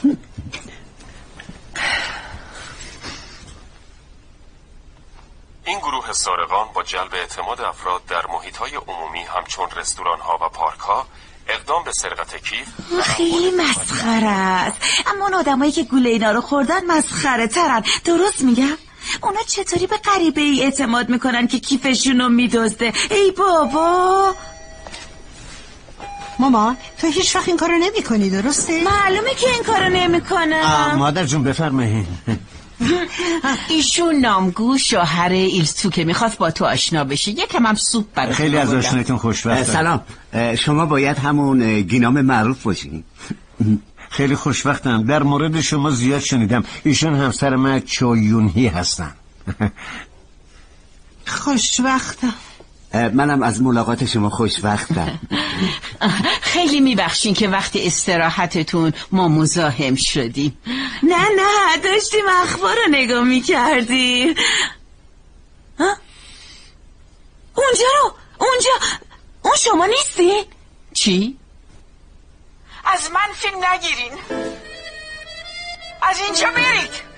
این گروه سارقان با جلب اعتماد افراد در محیط‌های عمومی همچون رستوران‌ها و پارک‌ها اقدام به سرقت کیف خیلی مسخره است. اما اون آدمایی که گوله اینا رو خوردن مسخره ترن. درست میگم؟ اونا چطوری به غریبه ای اعتماد میکنن که کیفشون رو میدزده؟ ای بابا. مامان تو هیچ وقت این کارو نمی کنی درسته؟ معلومه که این کارو نمی کنم. مادر جون بفرمایید. ایشون نامگو شوهر ایلسو که میخواست با تو آشنا بشه. یکم هم سوپ برای خیلی از آشنایتون خوشوقتم. سلام. شما باید همون گینام معروف باشین. خیلی خوشوقتم. در مورد شما زیاد شنیدم. ایشون همسر من چویونهی هستن. خوشوقتم. منم از ملاقات شما خوشوقتم. خیلی میبخشین که وقت استراحتتون ما مزاحم شدیم. نه داشتیم اخبار رو نگاه میکردیم. اونجا اون شما نیستین؟ چی؟ از من فیلم نگیرین. از اینجا برید.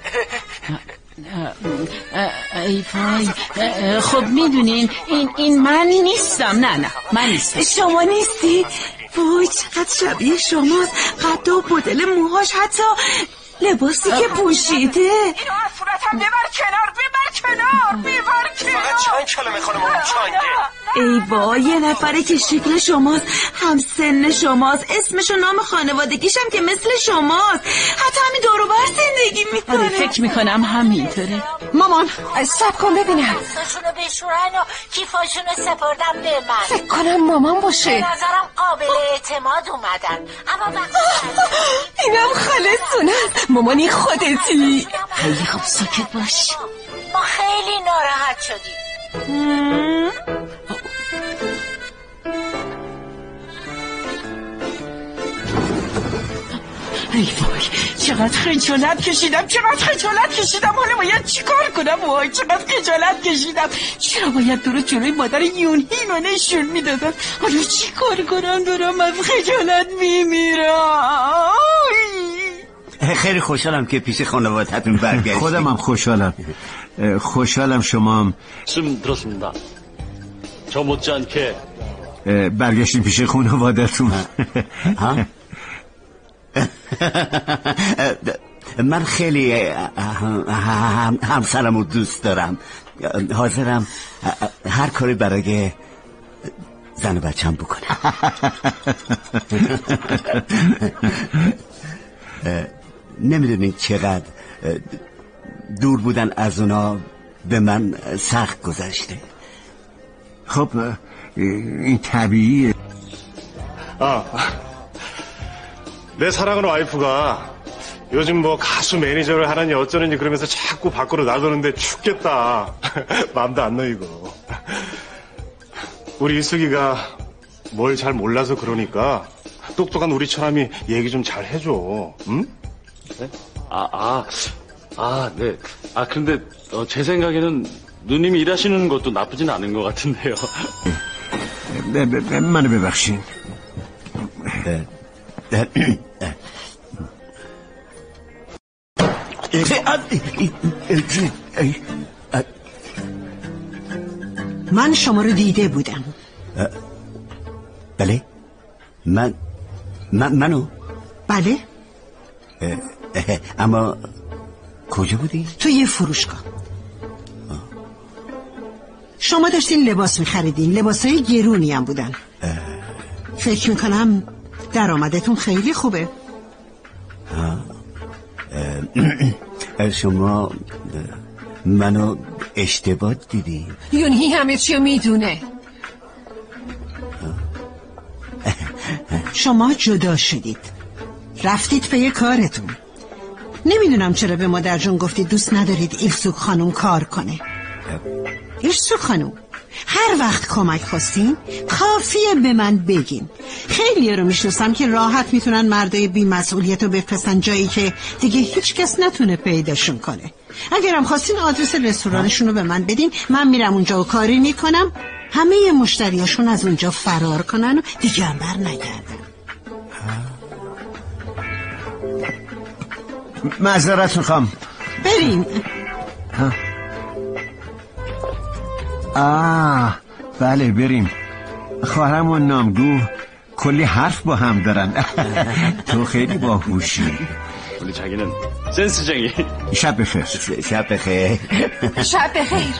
ای وای. خب میدونین این من نیستم. نه من نیستم. شما نیستی؟ وای چقدر شبیه شماست. قد و بدل موهاش، حتی لباسی که پوشیده. اینو از صورتم ببر کنار. فقط چند کلمه خانم چانگه. ای وای یه نفره که شکل شماست، هم سن شماست، اسمش و نام خانوادگیش هم که مثل شماست، حتی همین دور و بر زندگی میکنه. آره فکر میکنم همینطوره. مامان صبر کن ببینم. دستاشونو بشورن و کیفاشونو سپردم به من. فکر کنم مامان باشه. به نظرم قابل اعتماد اومدن. اما اینم خالصون است. مامانی خودتی. خیلی خوب ساکت باش. ما خیلی ناراحت شدیم. ای وای چقدر خجالت کشیدم. حالا باید چیکار کنم؟ وای چقدر خجالت کشیدم. چرا باید درست جلوی مادر یونهی رو نشون میدادم؟ حالا چیکار کنم؟ دارم از خجالت میمیرم. خیلی خوشحالم که پیش خانواده‌تون برگشتید. خودم هم خوشحالم شما هم 들었습니다. 저 못지않게 برگشتین پیش خانواده‌تون. من خیلی همسرم رو دوست دارم. حاضرم هر کاری برای زن و بچم بکنم. نمیدونین چقدر دور بودن از اونا به من سخت گذشته. خب این طبیعیه. 내 사랑하는 와이프가 요즘 뭐 가수 매니저를 하느니 어쩌느니 그러면서 자꾸 밖으로 나서는데 춥겠다. 마음도 안 놓이고. 우리 이숙이가 뭘 잘 몰라서 그러니까 똑똑한 우리 처남이 얘기 좀 잘 해줘. 응? 네? 네. 근데 제 생각에는 누님이 일하시는 것도 나쁘진 않은 것 같은데요. منو ببخشین. من شما رو دیده بودم. بله؟ منو؟ بله. اما کجا بودی؟ توی یه فروشگاه. شما داشتین لباس می‌خریدین. لباسای گرونی هم بودن. فکر میکنم درآمدتون خیلی خوبه. شما منو اشتباه دیدی؟ یونهی همه چیو میدونه. شما جدا شدید، رفتید پی کارتون. نمیدونم چرا به مادر جون گفتید دوست ندارید ایلسوک خانوم کار کنه. ایلسوک خانوم هر وقت کمک خواستین کافیه به من بگین. خیلی رو میشناسم که راحت میتونن مردای بی‌مسئولیت رو بفرستن جایی که دیگه هیچ کس نتونه پیداشون کنه. اگرم خواستین آدرس رستورانشون رو به من بدین، من میرم اونجا و کاری میکنم همه مشتریاشون از اونجا فرار کنن و دیگه هم بر نگردن. معذرت میخوام. بریم. بله بریم. خواهرم و نامگو کلی حرف با هم دارن. تو خیلی باهوشی. ولی 자기는 센스쟁이. شب بخیر. شب بخیر. شب بخیر.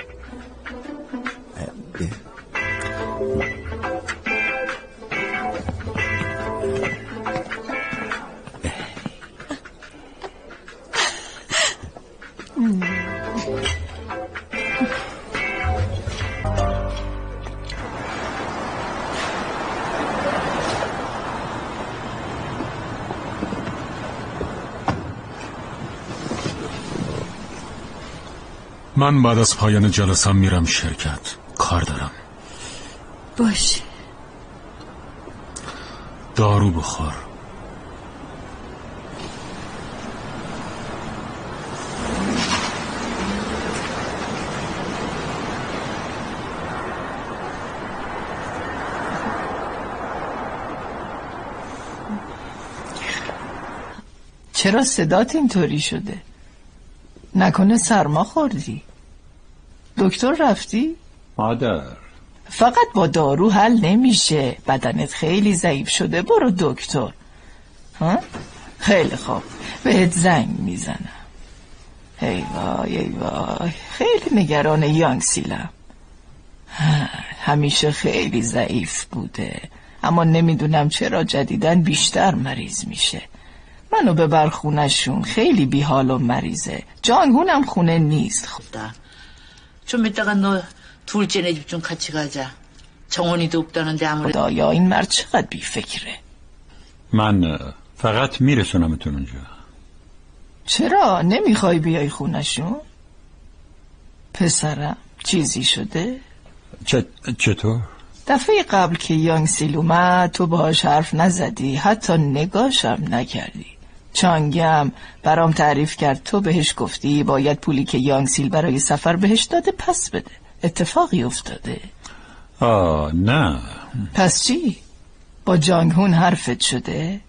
من بعد از پایان جلسه میرم شرکت. کار دارم. باشه. دارو بخور. چرا صدات اینطوری شده؟ نکنه سرما خوردی؟ دکتر رفتی؟ مادر فقط با دارو حل نمیشه. بدنت خیلی ضعیف شده. برو دکتر. ها؟ خیلی خوب. بهت زنگ میزنم. ای وای ای وای، خیلی نگران یانگسیلم. همیشه خیلی ضعیف بوده، اما نمیدونم چرا جدیدن بیشتر مریض میشه. منو ببر خونشون، خیلی بیحال و مریضه. جانگونم خونه نیست. 좀 이따가 너 둘째네 집 좀 같이 가자. 정원이도 없다는데 아무래도. خدایا این مرد چقدر بیفکره. من فقط میرسونمتون اونجا. چرا نمیخوای بیای خونشون؟ پسرم چیزی شده؟ چطور؟ دفعه قبل که یانگسیل اومد تو باهاش حرف نزدی، حتی نگاشم نکردی. چانگم برام تعریف کرد تو بهش گفتی باید پولی که یانگسیل برای سفر بهش داده پس بده. اتفاقی افتاده؟ نه. پس چی؟ با جانگهون حرفت شده؟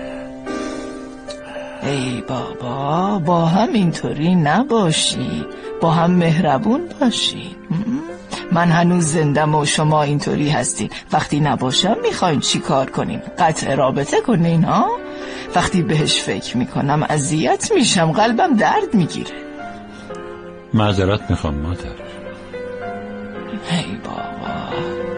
ای بابا، با هم اینطوری نباشی، با هم مهربون باشی. من هنوز زندم و شما اینطوری هستین. وقتی نباشم میخواین چی کار کنین؟ قطع رابطه کنین ها؟ وقتی بهش فکر میکنم اذیت میشم، قلبم درد میگیره. معذرت میخوام مادر. ای بابا.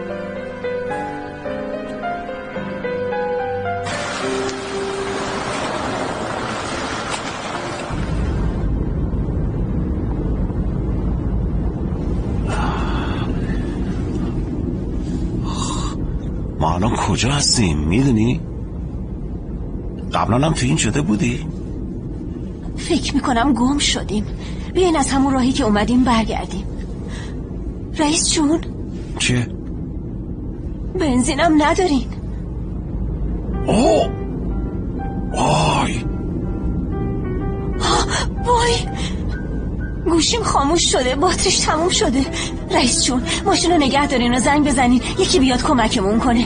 ما الان کجا هستیم میدونی؟ قبلا هم تو این شده بودی؟ فکر میکنم گم شدیم. بیاین از همون راهی که اومدیم برگردیم. رئیس جون چه؟ بنزینم ندارین. اوه وای وای گوشیم خاموش شده، باتریش تموم شده. رئیس جون ماشین رو نگه دارین و زنگ بزنین یکی بیاد کمکمون کنه.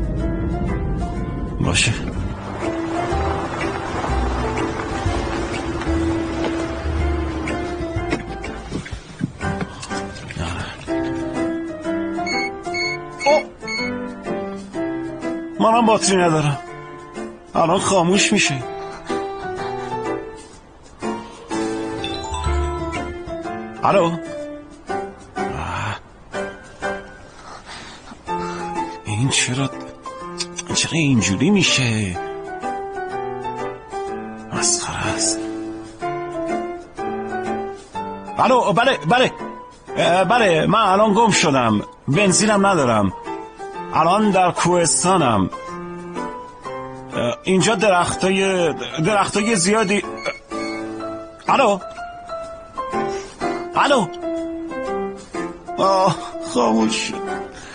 باشه. منم باتری ندارم، الان خاموش میشه. الو این چرا اینجوری میشه؟ مسخره است. الو بله من الان گم شدم، بنزینم ندارم، الان در کوهستانم. اینجا درختای زیادی. الو خاموش شد.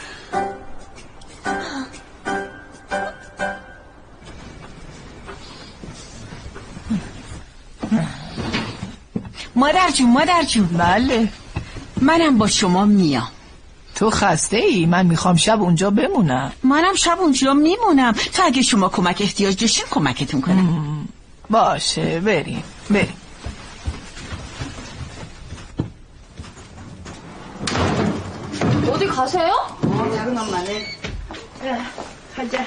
مادر جون بله منم با شما میام. تو خسته ای؟ من میخوام شب اونجا بمونم. منم شب اونجا میمونم. تو اگه شما کمک احتیاج داشتین کمکتون کنم. باشه بریم. 어디 가세요? 작은 엄마는 가자.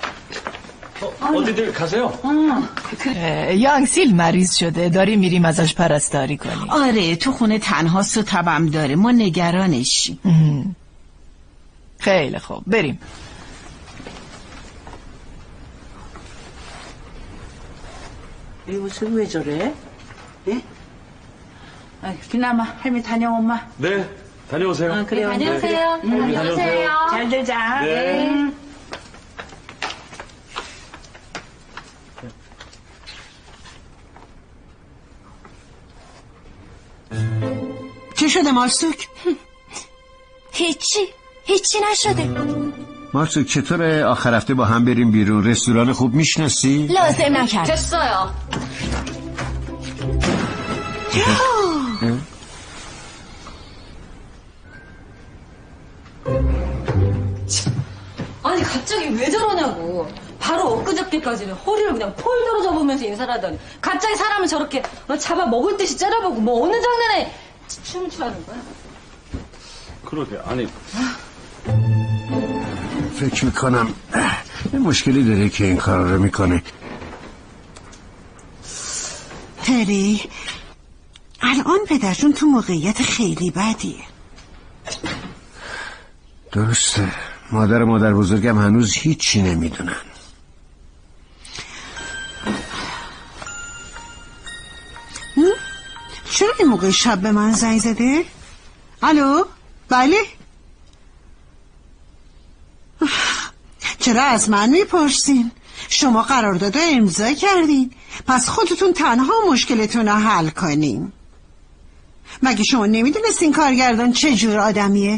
어디들 가세요? یانگسیل مریض شده، داریم میریم ازش پرستاری کنیم. آره تو خونه تنهاست و تبم داره، ما نگرانشیم. خیلی خوب بریم. 이 옷은 왜 저래? 예? 기나마 할머니 다녀 엄마. 네, 다녀오세요. 그래요. 다녀오세요. 네. 다녀오세요. 잘들 자. 네. چه شده مارسوک؟ هیچی نشده. مارسوک چطوره آخر هفته با هم بریم بیرون؟ رستوران خوب میشناسی؟ لازم نکرد. 됐어요. 아니 갑자기 왜 저러냐고. 바로 엊그저께까지는 허리를 그냥 폴더로 접으면서 인사를 하더니 갑자기 사람을 저렇게 잡아 먹을 듯이 째려보고 뭐 어느 장난에 춤을 추하는 거야? 그러게, 아니. فکر میکنم مشکلی داره که این کار رو میکنه. تری الان پدرشون تو موقعیت خیلی بدیه. درسته، مادر بزرگم هنوز هیچی نمیدونن. چرا این موقع شب به من زنگ زده؟ الو؟ بله؟ چرا از من میپرسین؟ شما قرارداد امضا کردین، پس خودتون تنها مشکلتون رو حل کنین. مگه شما نمیدونستین کارگردان چه جور آدمیه؟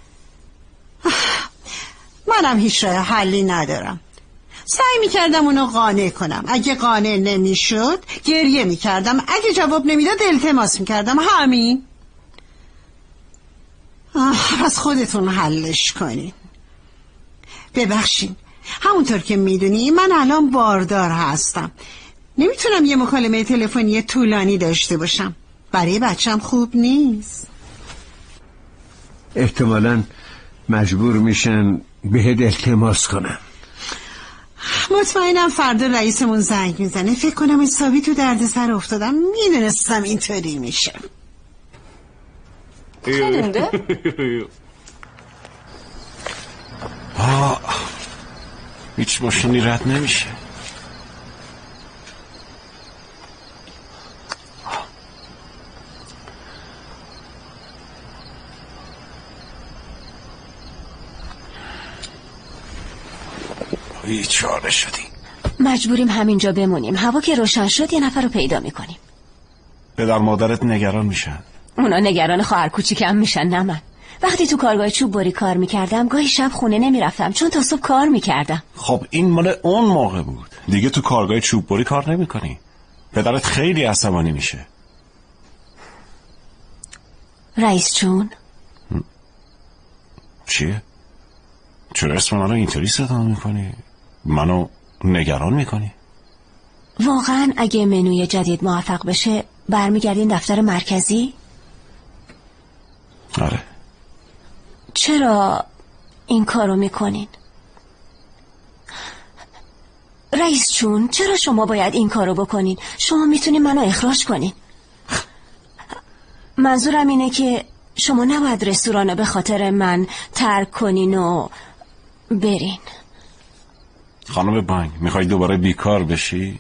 منم هیچ راه حلی ندارم. سعی میکردم اونو قانع کنم، اگه قانع نمیشد گریه میکردم، اگه جواب نمیداد التماس میکردم، همین. پس خودتون حلش کنین. ببخشین، همونطور که میدونی من الان باردار هستم، نمیتونم یه مکالمه تلفنی طولانی داشته باشم، برای بچم خوب نیست. احتمالاً مجبور میشن بهت التماس کنن. مطمئنم فردا رئیسمون زنگ میزنه. فکر کنم حسابی تو دردسر افتادم، میدونستم اینطوری میشه. 새는데? هیچ ماشینی رد نمیشه. بیچاره شدیم. مجبوریم همینجا بمونیم. هوا که روشن شد یه نفر رو پیدا میکنیم. پدر مادرت نگران میشن. اونا نگران خواهر کوچیکم میشن، نه من. وقتی تو کارگاه چوب بری کار میکردم گاهی شب خونه نمیرفتم چون تا صبح کار میکردم. خب این مال اون موقع بود. دیگه تو کارگاه چوب بری کار نمیکنی. پدرت خیلی عصبانی میشه. رئیس جون. چیه؟ چرا اسم منو اینطوری صدا میکنی؟ منو نگران میکنی؟ واقعا اگه منوی جدید موفق بشه برمیگردین دفتر مرکزی؟ آره. چرا این کارو میکنین؟ رئیس جون چرا شما باید این کارو بکنین؟ شما میتونین منو اخراج کنین. منظورم اینه که شما نباید رستورانو به خاطر من ترک کنین و برین. خانم بانگ میخوای دوباره بیکار بشی؟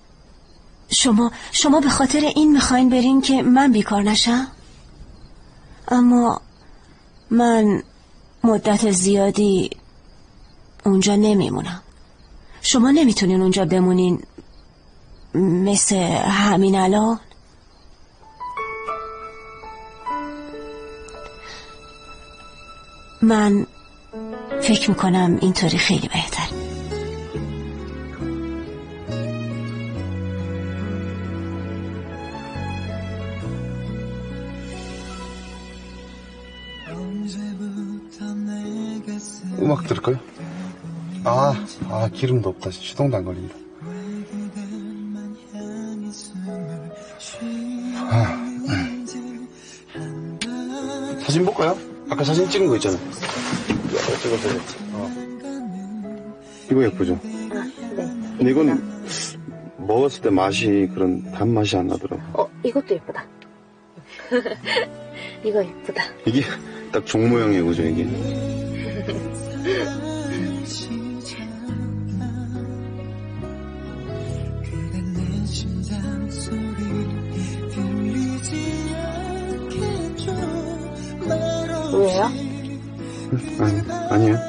شما به خاطر این میخواین برین که من بیکار نشم؟ اما من مدت زیادی اونجا نمیمونم. شما نمیتونین اونجا بمونین مثل همین الان؟ من فکر میکنم اینطوری خیلی بهتر. 음악 들을까요? 기름도 없다. 시동도 안 걸린다. 사진 볼까요? 아까 사진 찍은 거 있잖아요. 찍었어요. 이거 예쁘죠? 근데 이건 먹었을 때 맛이 그런 단맛이 안 나더라고. 이것도 예쁘다. 이거 예쁘다. 이게 딱 종 모양이에요, 그죠, 이게? 왜요? 아니에요.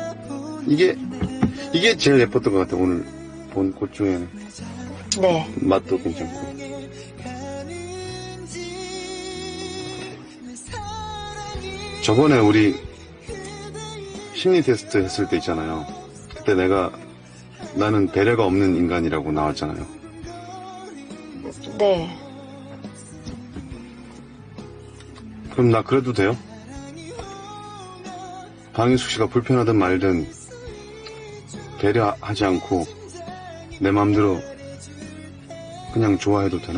이게 제일 예뻤던 것 같아요, 오늘 본 꽃 중에는. 네. 맛도 괜찮고. 저번에 우리 심리 테스트 했을 때 있잖아요. 그때 나는 배려가 없는 인간이라고 나왔잖아요. 네. 그럼 나 그래도 돼요? 방인숙 씨가 불편하든 말든 배려하지 않고 내 마음대로 그냥 좋아해도 되나?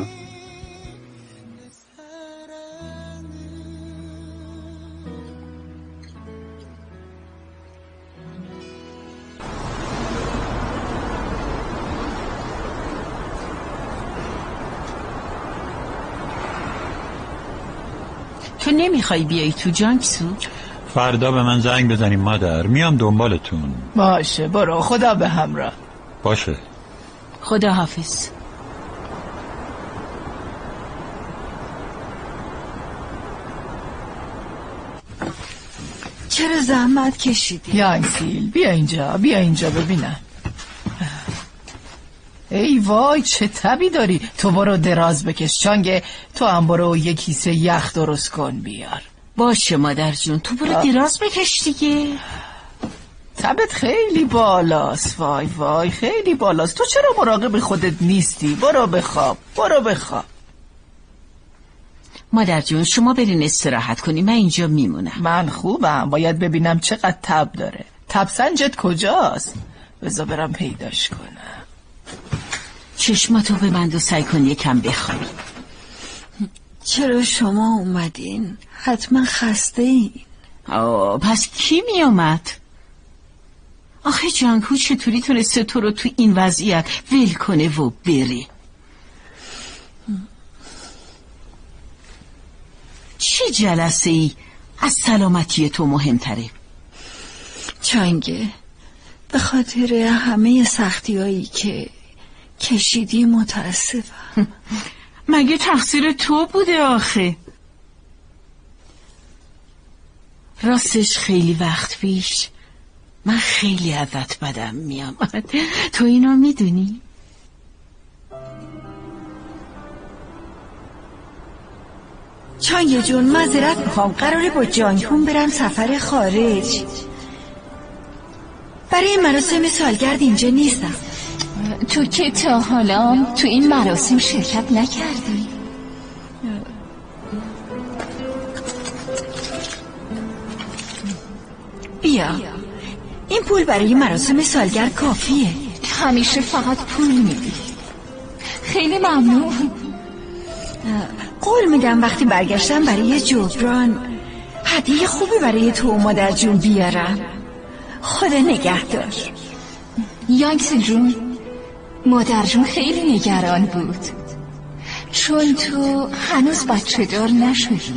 تو نمیخوای بیایی تو جانکسو؟ فردا به من زنگ بزنیم مادر، میام دنبالتون. باشه برو، خدا به همراه. باشه. خدا حافظ. چرا زحمت کشیدی؟ یانسیل بیا اینجا ببینم. ای وای چه تبی داری. تو برو دراز بکش. چانگه تو هم برو یک کیسه یخ درست کن بیار. باشه مادر جون، تو برو دراز بکش دیگه. تبت خیلی بالاست. وای خیلی بالاست. تو چرا مراقب خودت نیستی؟ برو بخواب. مادر جون شما برین استراحت کنی، من اینجا میمونم. من خوبم. باید ببینم چقدر تب داره. تب سنجت کجاست؟ بذار برم پیداش کنم. چشماتو ببند و سعی کن یکم بخوابی. چرا شما اومدین؟ حتما خسته این. پس کی می اومد؟ آخه جانکو چطوری تونسته تو رو تو این وضعیت ول کنه و بره؟ چه جلسه ای از سلامتی تو مهمتره. چنگه به خاطر همه سختی‌هایی که کشیدی متاسفم. مگه تقصیر تو بوده آخه؟ راستش خیلی وقت پیش من خیلی ازت بدم میامد. تو اینو میدونی؟ چانگه جون معذرت میخوام، قراره با جانگون برم سفر خارج. برای مراسم سالگرد اینجا نیستم. تو که تا حالا تو این مراسم شرکت نکردی؟ بیا، این پول برای مراسم سالگرد کافیه. همیشه فقط پول میدی. خیلی ممنون. قول میدم وقتی برگشتم برای جبران هدیه خوبی برای تو و مادر جون بیارم. خدا نگهدار. یانگسی جون، مادر جون خیلی نگران بود چون تو هنوز بچه دار نشدی.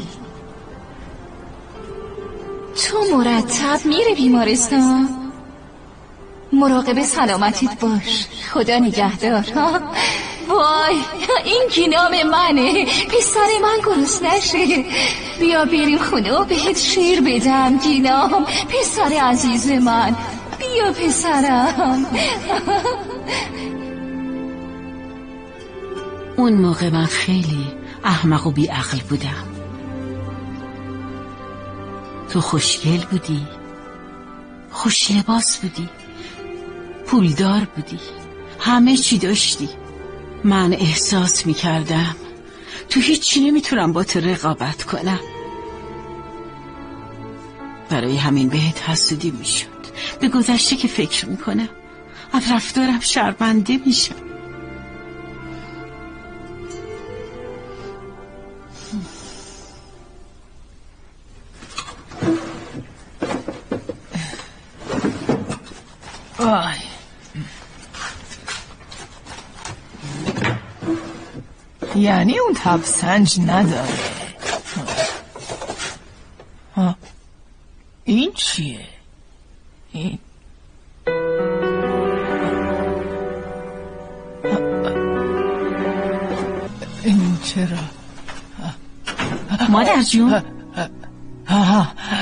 تو مرتب میره بیمارستان. مراقب سلامتیت باش. خدا نگهدار. وای، این گینام منه. پسر من گرسنه نشه. بیا بریم خونه و بهت شیر بدم. گینام، پسر عزیز من، بیا پسرم. اون موقع من خیلی احمق و بیعقل بودم. تو خوشگل بودی، خوش لباس بودی، پولدار بودی، همه چی داشتی. من احساس میکردم تو هیچی نمیتونم با تو رقابت کنم. برای همین بهت حسودی میشد. به گذشته که فکر میکنم از رفتارم شرمنده میشم. وای، یعنی اون تبسنج نداره. این چیه؟ این چرا؟ مادر جون،